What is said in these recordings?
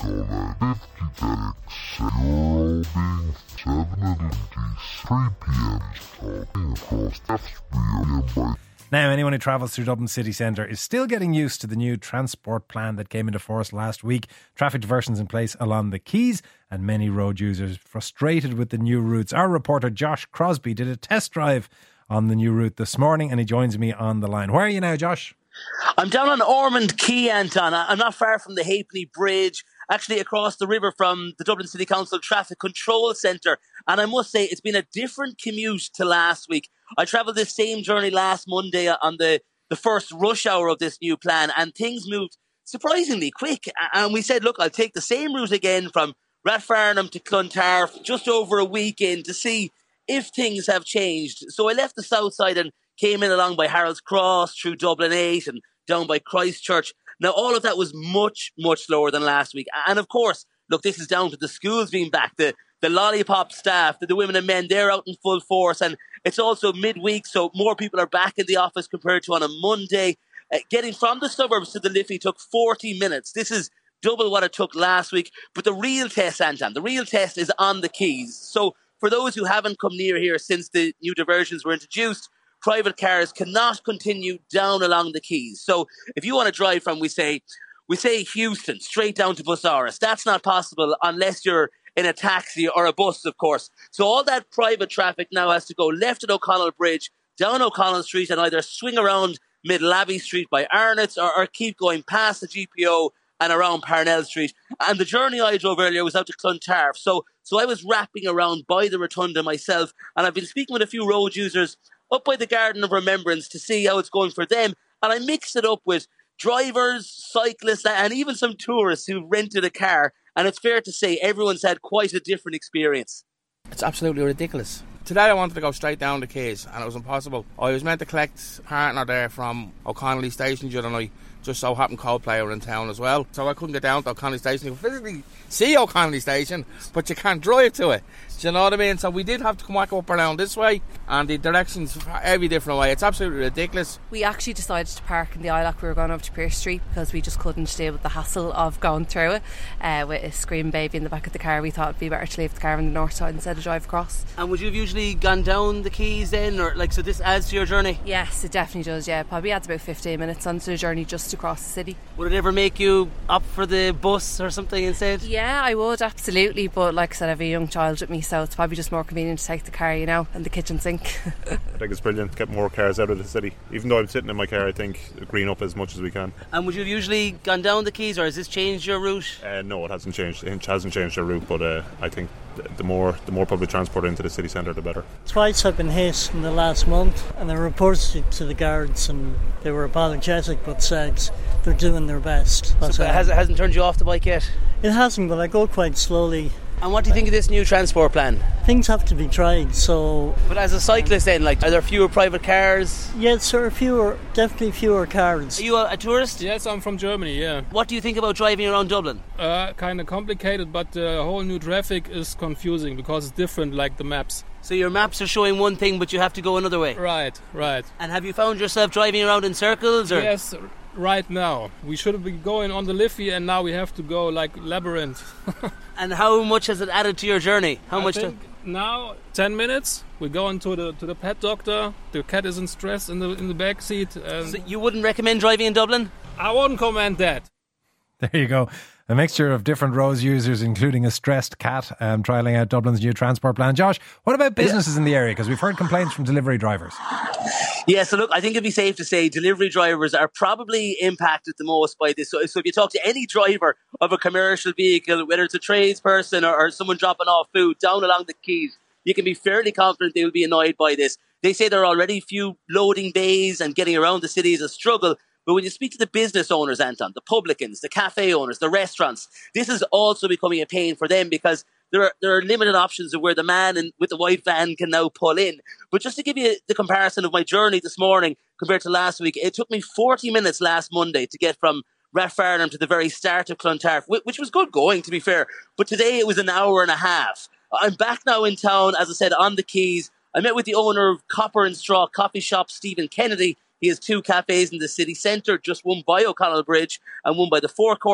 Now, anyone who travels through Dublin city centre is still getting used to the new transport plan that came into force last week. Traffic diversions in place along the quays, and many road users frustrated with the new routes. Our reporter Josh Crosby did a test drive on the new route this morning, and he joins me on the line. Where are you now, Josh? I'm down on Ormond Quay, Anton. I'm not far from the Halfpenny Bridge, actually across the river from the Dublin City Council Traffic Control Centre. And I must say, it's been a different commute to last week. I travelled this same journey last Monday on the first rush hour of this new plan, and things moved surprisingly quick. And we said, look, I'll take the same route again from Rathfarnham to Clontarf just over a weekend to see if things have changed. So I left the south side and came in along by Harold's Cross, through Dublin 8 and down by Christchurch. Now, all of that was much, much slower than last week. And of course, look, this is down to the schools being back. The lollipop staff, the women and men, they're out in full force. And it's also midweek, so more people are back in the office compared to on a Monday. Getting from the suburbs to the Liffey took 40 minutes. This is double what it took last week. But the real test, Anton, the real test is on the quays. So for those who haven't come near here since the new diversions were introduced, private cars cannot continue down along the quays. So if you want to drive from, we say Houston, straight down to Busaras, that's not possible unless you're in a taxi or a bus, of course. So all that private traffic now has to go left at O'Connell Bridge, down O'Connell Street, and either swing around Middle Abbey Street by Arnott's or keep going past the GPO and around Parnell Street. And the journey I drove earlier was out to Clontarf. So I was wrapping around by the Rotunda myself, and I've been speaking with a few road users up by the Garden of Remembrance to see how it's going for them. And I mixed it up with drivers, cyclists, and even some tourists who've rented a car. And it's fair to say everyone's had quite a different experience. It's absolutely ridiculous. Today I wanted to go straight down the quays, and it was impossible. I was meant to collect a partner there from O'Connell Station the other night. Just so happened Coldplay were in town as well. So I couldn't get down to O'Connell Station. You can physically see O'Connell Station, but you can't drive to it. Do you know what I mean? So we did have to come back up around this way, and the directions every different way. It's absolutely ridiculous. We actually decided to park in the Islock. We were going over to Pierce Street because we just couldn't deal with the hassle of going through it with a screaming baby in the back of the car. We thought it'd be better to leave the car on the north side instead of drive across. And would you have usually gone down the quays then, or so this adds to your journey? Yes, it definitely does. Yeah, probably adds about 15 minutes onto the journey just across the city. Would it ever make you opt for the bus or something instead? Yeah, I would, absolutely. But like I said, I have a young child with me, so it's probably just more convenient to take the car, and the kitchen sink. I think it's brilliant to get more cars out of the city. Even though I'm sitting in my car, I think green up as much as we can. And would you have usually gone down the quays, or has this changed your route? No, it hasn't changed. It hasn't changed our route, but I think the more public transport into the city centre, the better. Twice I've been hit in the last month, and I reported it to the guards, and they were apologetic, but said they're doing their best. So it hasn't turned you off the bike yet? It hasn't, but I go quite slowly. And what do you think of this new transport plan? Things have to be tried, so... But as a cyclist then, are there fewer private cars? Yes, there are definitely fewer cars. Are you a tourist? Yes, I'm from Germany, yeah. What do you think about driving around Dublin? Kind of complicated, but the whole new traffic is confusing because it's different, like the maps. So your maps are showing one thing, but you have to go another way? Right. And have you found yourself driving around in circles? Or? Yes, right now. We should be going on the Liffey, and now we have to go like labyrinth. And how much has it added to your journey? I think now 10 minutes. We're going to the pet doctor. The cat is in stress in the back seat. So you wouldn't recommend driving in Dublin? I wouldn't comment that. There you go. A mixture of different road users, including a stressed cat, trialling out Dublin's new transport plan. Josh, what about businesses in the area? Because we've heard complaints from delivery drivers. Yeah, so look, I think it'd be safe to say delivery drivers are probably impacted the most by this. So if you talk to any driver of a commercial vehicle, whether it's a tradesperson or someone dropping off food down along the quays, you can be fairly confident they will be annoyed by this. They say there are already few loading bays and getting around the city is a struggle. But when you speak to the business owners, Anton, the publicans, the cafe owners, the restaurants, this is also becoming a pain for them because there are limited options of where the man with the white van can now pull in. But just to give you the comparison of my journey this morning compared to last week, it took me 40 minutes last Monday to get from Rathfarnham to the very start of Clontarf, which was good going, to be fair. But today it was an hour and a half. I'm back now in town, as I said, on the quays. I met with the owner of Copper and Straw Coffee Shop, Stephen Kennedy. He has two cafes in the city centre, just one by O'Connell Bridge and one by the forecourts.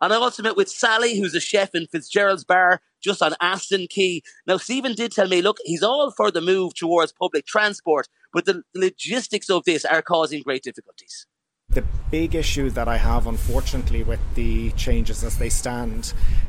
And I also met with Sally, who's a chef in Fitzgerald's Bar, just on Aston Quay. Now, Stephen did tell me, look, he's all for the move towards public transport, but the logistics of this are causing great difficulties. The big issue that I have, unfortunately, with the changes as they stand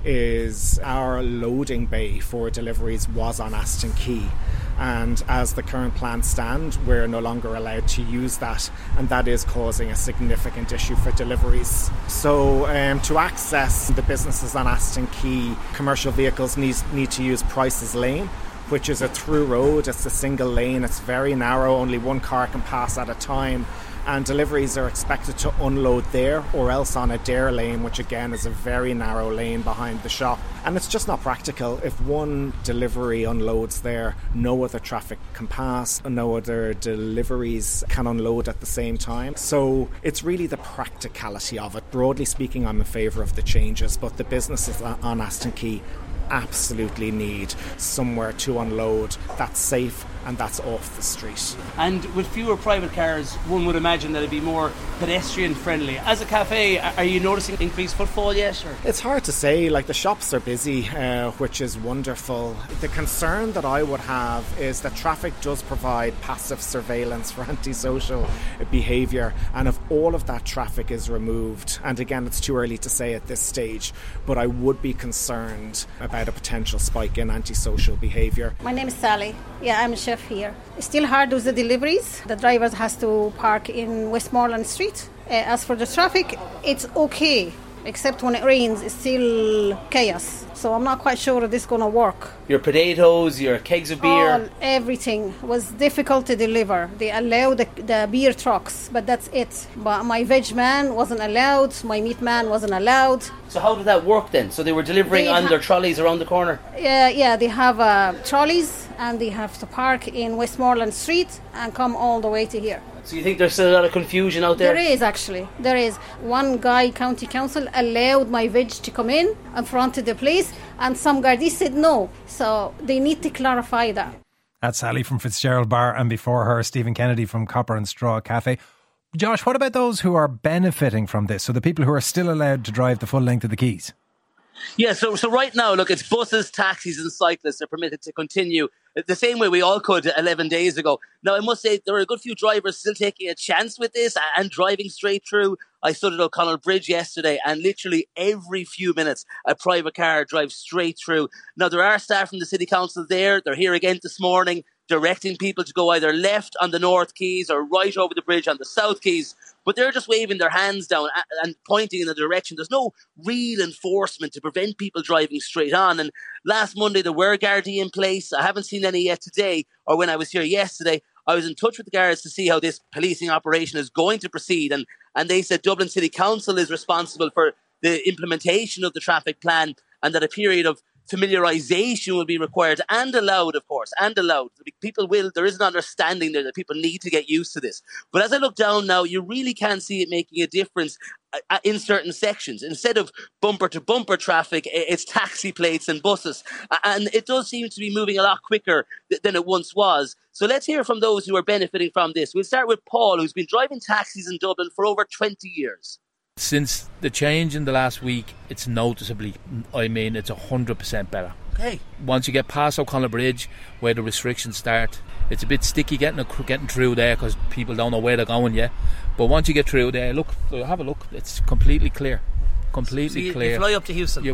is our loading bay for deliveries was on Aston Quay. And as the current plans stand, we're no longer allowed to use that, and that is causing a significant issue for deliveries. So to access the businesses on Aston Quay, commercial vehicles need to use Price's Lane, which is a through road. It's a single lane, it's very narrow, only one car can pass at a time. And deliveries are expected to unload there or else on a Dare lane, which again is a very narrow lane behind the shop. And it's just not practical. If one delivery unloads there, no other traffic can pass, and no other deliveries can unload at the same time. So it's really the practicality of it. Broadly speaking, I'm in favour of the changes, but the businesses on Aston Quay absolutely need somewhere to unload that's safe and that's off the street. And with fewer private cars, one would imagine that it'd be more pedestrian friendly. As a cafe, are you noticing increased footfall yet? Or? It's hard to say. Like, the shops are busy, which is wonderful. The concern that I would have is that traffic does provide passive surveillance for antisocial behaviour, and if all of that traffic is removed, and again it's too early to say at this stage, but I would be concerned about a potential spike in antisocial behaviour. My name is Sally. Yeah, I'm a chef here. It's still hard with the deliveries. The drivers has to park in Westmoreland Street. As for the traffic, it's okay, except when it rains, it's still chaos. So I'm not quite sure if this is going to work. Your potatoes, your kegs of beer? Everything was difficult to deliver. They allowed the beer trucks, but that's it. But my veg man wasn't allowed, my meat man wasn't allowed. So how did that work then? So they were delivering on their trolleys around the corner? Yeah, they have trolleys and they have to park in Westmoreland Street and come all the way to here. So you think there's still a lot of confusion out there? There is, actually. There is. One guy, county council, allowed my veg to come in front of the place, and some Gardaí said no. So they need to clarify that. That's Sally from Fitzgerald Bar, and before her, Stephen Kennedy from Copper and Straw Cafe. Josh, what about those who are benefiting from this? So the people who are still allowed to drive the full length of the quays? Yeah, so right now, look, it's buses, taxis and cyclists are permitted to continue the same way we all could 11 days ago. Now, I must say, there are a good few drivers still taking a chance with this and driving straight through. I stood at O'Connell Bridge yesterday, and literally every few minutes, a private car drives straight through. Now, there are staff from the City Council there. They're here again this morning, directing people to go either left on the North Quays or right over the bridge on the South Quays. But they're just waving their hands down and pointing in the direction. There's no real enforcement to prevent people driving straight on. And last Monday, there were Gardaí in place. I haven't seen any yet today, or when I was here yesterday. I was in touch with the guards to see how this policing operation is going to proceed. And they said Dublin City Council is responsible for the implementation of the traffic plan, and that a period of familiarisation will be required and allowed, of course, and allowed. There is an understanding there that people need to get used to this. But as I look down now, you really can see it making a difference in certain sections. Instead of bumper-to-bumper traffic, it's taxi plates and buses. And it does seem to be moving a lot quicker than it once was. So let's hear from those who are benefiting from this. We'll start with Paul, who's been driving taxis in Dublin for over 20 years. Since the change in the last week, it's noticeably, it's 100% better. Okay. Once you get past O'Connell Bridge, where the restrictions start, it's a bit sticky getting through there because people don't know where they're going yet. But once you get through there, have a look, it's completely clear. Completely clear. You fly up to Houston?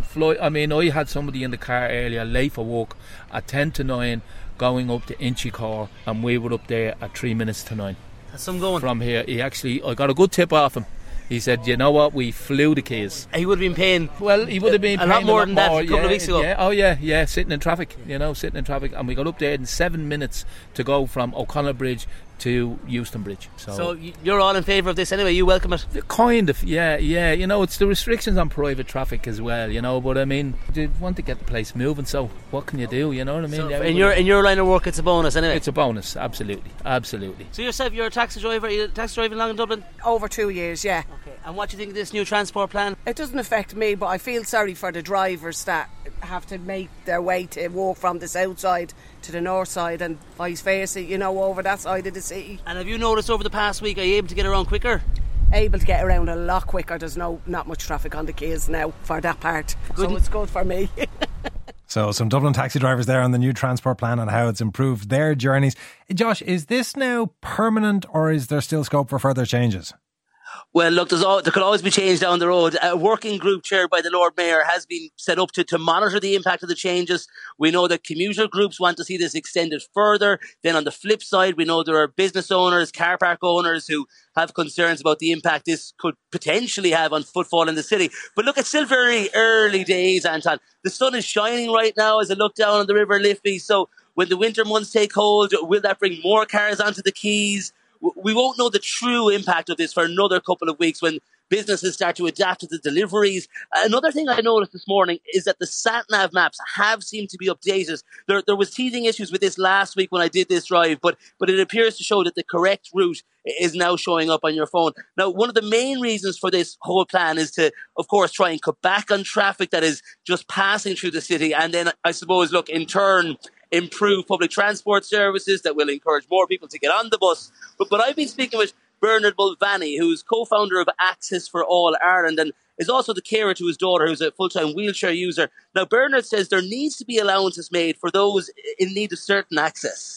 I had somebody in the car earlier, late for work, at 10 to 9, going up to Inchicore, and we were up there at 3 minutes to 9. That's some going. From here, I got a good tip off him. He said, you know what, we flew the keys. He would have been paying. Well, he would have been paying a lot more than that a couple of weeks ago. Yeah, sitting in traffic, and we got up there in 7 minutes to go from O'Connell Bridge to Euston Bridge. So you're all in favour of this anyway? You welcome it? Kind of, yeah. It's the restrictions on private traffic as well, but you want to get the place moving, so what can you do, you know what I mean? So in your line of work, it's a bonus anyway? It's a bonus, absolutely. So yourself, you're a taxi driver, are you taxi driving along in Dublin? Over 2 years, yeah. Okay. And what do you think of this new transport plan? It doesn't affect me, but I feel sorry for the drivers that have to make their way to walk from the south side to the north side and vice versa, over that side of the city. And have you noticed over the past week, are you able to get around quicker? able to get around a lot quicker. There's not much traffic on the quays now for that part. So it's good for me. So some Dublin taxi drivers there on the new transport plan and how it's improved their journeys. Josh, is this now permanent or is there still scope for further changes? Well, look, there could always be change down the road. A working group chaired by the Lord Mayor has been set up to monitor the impact of the changes. We know that commuter groups want to see this extended further. Then on the flip side, we know there are business owners, car park owners who have concerns about the impact this could potentially have on footfall in the city. But look, it's still very early days, Anton. The sun is shining right now as I look down on the River Liffey. So when the winter months take hold, will that bring more cars onto the quays? We won't know the true impact of this for another couple of weeks when businesses start to adapt to the deliveries. Another thing I noticed this morning is that the sat-nav maps have seemed to be updated. There was teething issues with this last week when I did this drive, but it appears to show that the correct route is now showing up on your phone. Now, one of the main reasons for this whole plan is to, of course, try and cut back on traffic that is just passing through the city. And then, I suppose, look, in turn, improve public transport services that will encourage more people to get on the bus. But I've been speaking with Bernard Mulvaney, who's co-founder of Access for All Ireland and is also the carer to his daughter, who's a full-time wheelchair user. Now, Bernard says there needs to be allowances made for those in need of certain access.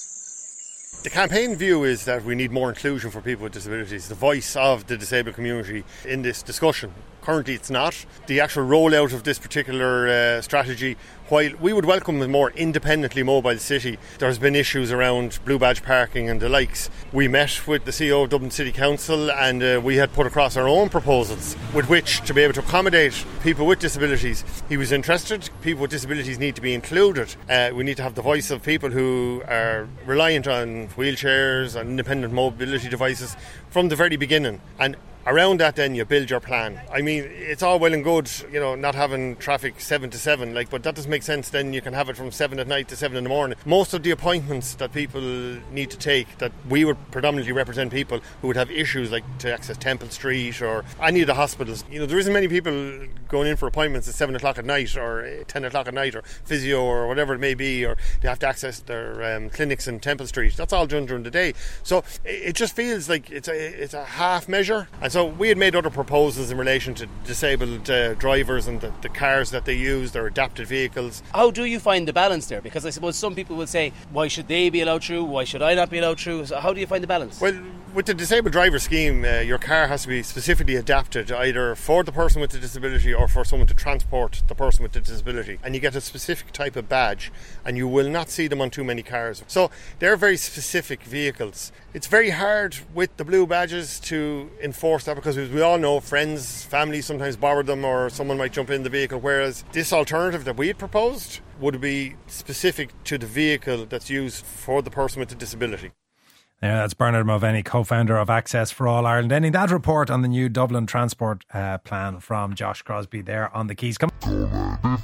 The campaign view is that we need more inclusion for people with disabilities, the voice of the disabled community in this discussion. Currently it's not. The actual rollout of this particular strategy, while we would welcome a more independently mobile city, there's been issues around blue badge parking and the likes. We met with the CEO of Dublin City Council and we had put across our own proposals with which to be able to accommodate people with disabilities. He was interested. People with disabilities need to be included. We need to have the voice of people who are reliant on wheelchairs and independent mobility devices from the very beginning. And around that then you build your plan. I mean, it's all well and good, not having traffic 7 to 7, but that doesn't make sense. Then you can have it from 7 at night to 7 in the morning. Most of the appointments that people need to take, that we would predominantly represent people who would have issues like to access Temple Street or any of the hospitals. There isn't many people going in for appointments at 7 o'clock at night or 10 o'clock at night or physio or whatever it may be, or they have to access their clinics in Temple Street. That's all done during the day. So it just feels like it's a half measure. And so we had made other proposals in relation to disabled drivers and the cars that they use, their adapted vehicles. How do you find the balance there? Because I suppose some people will say, why should they be allowed through? Why should I not be allowed through? So how do you find the balance? Well, with the disabled driver scheme, your car has to be specifically adapted either for the person with the disability or for someone to transport the person with the disability. And you get a specific type of badge and you will not see them on too many cars. So they're very specific vehicles. It's very hard with the blue badges to enforce that because, as we all know, friends, family sometimes borrow them or someone might jump in the vehicle, whereas this alternative that we had proposed would be specific to the vehicle that's used for the person with the disability. Yeah, that's Bernard Mulvaney, co-founder of Access for All Ireland, ending that report on the new Dublin transport plan from Josh Crosby there on the Quays. Come on.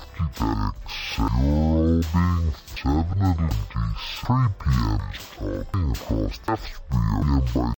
3 p.m. talking across F3